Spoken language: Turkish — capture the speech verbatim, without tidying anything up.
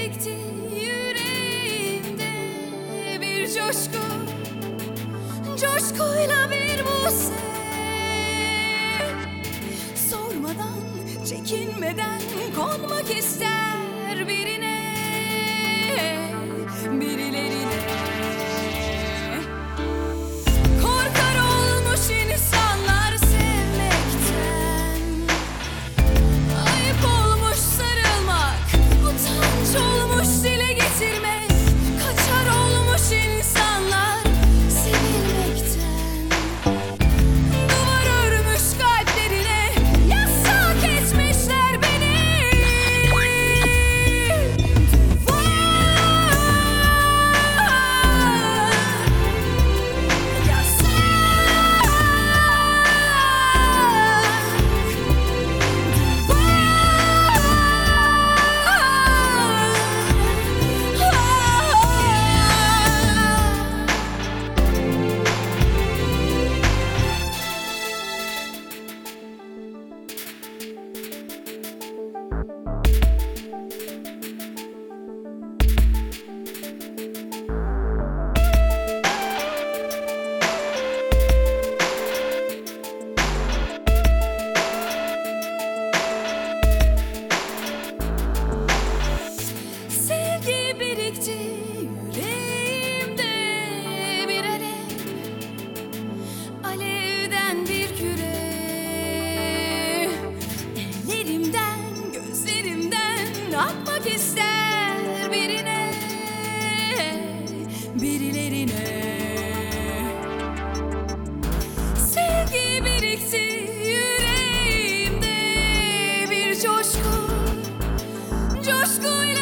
birikti yüreğimde bir coşku, coşkuyla bir buse. Sormadan, çekinmeden konmak ister birine, birilerine. Korkar olmuş insanlar sevmekten, ayıp olmuş sarılmak, utanç olmuş dile getirmek. Kaçar olmuş insanlar sevilmekten, duvar örmüş kalplerine yasak etmişler beni. Sevgi birikti yüreğimde bir alev, alevden bir küre. Ellerimden, gözlerimden akmak ister birine, birilerine. Sevgi birikti yüreğimde bir coşku, coşkuyla